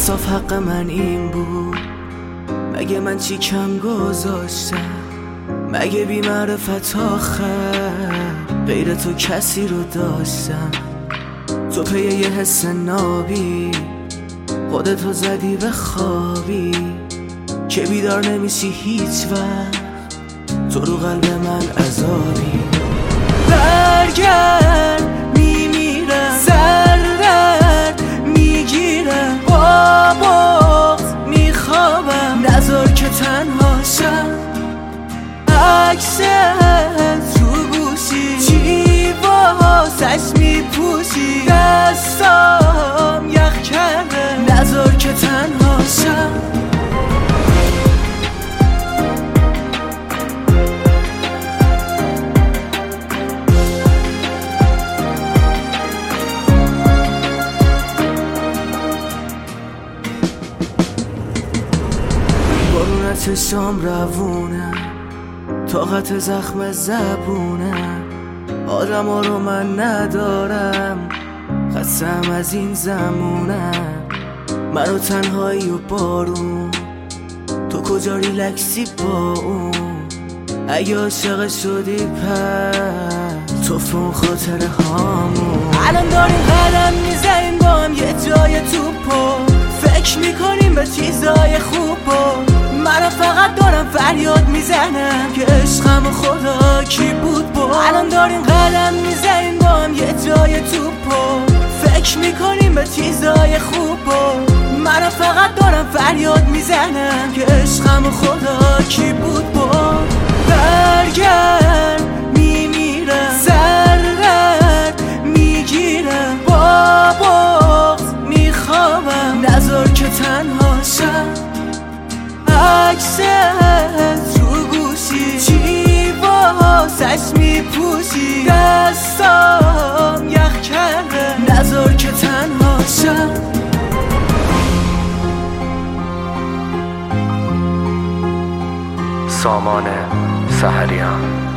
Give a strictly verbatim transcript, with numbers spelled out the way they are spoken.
انصاف حق من این بود، مگه من چی کم گذاشتم؟ مگه بی معرفت آخر غیر تو کسی رو داشتم؟ تو پی یه حس نابی خودتو زدی به خوابی که بیدار نمیشی هیچ وقت، تو رو قلب من عذابی. برگرد میمیرم، سر درد میگیرم، با بغض میخوابم، نذار که تنها شم. عکست رو گوشی چی واسش میپوشی، دستام یخ کرده، نذار که تنها شم. چشام روونه، طاقت زخم زبونه، آدم ها رو من ندارم، خستم از این زمونه. منو تنهایی و بارون، تو کجا ریلکسی با اون؟ اگه عاشق شدی پس تو فون خاطر هامون. الان داریم قدم میزنیم با هم یه جای توپو، فکر میکنیم به چیزای خوبو. من فقط دارم فریاد میزنم که عشقم و خدا کی بود بود. الان داریم قدم میزنیم با هم یه جای توپو، فکر میکنیم به چیزای خوبو. من فقط دارم فریاد میزنم که عشقم و خدا کی بود بود. برگرد میمیرم، سر درد میگیرم، با بغض میخوابم، نذار که تنها شم. عکست رو گوشی چی واسش میپوشی، دستام یخ کرده، نذار که تنها شم. سامان سحریان.